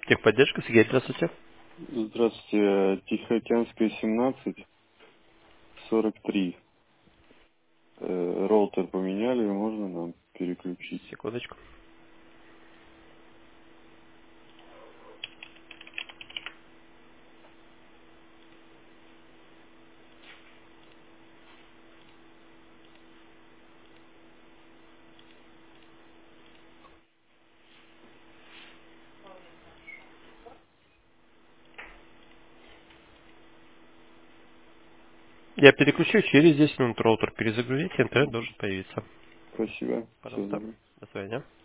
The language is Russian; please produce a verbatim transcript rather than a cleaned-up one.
Техподдержка, Сергей, здравствуйте. Здравствуйте. Тихоокеанская, семнадцать, сорок три. Э, Роутер поменяли, можно нам переключить? Секундочку. Я переключу, через десять минут роутер перезагрузите, интернет должен появиться. Спасибо. Все Пожалуйста. здорово. До свидания.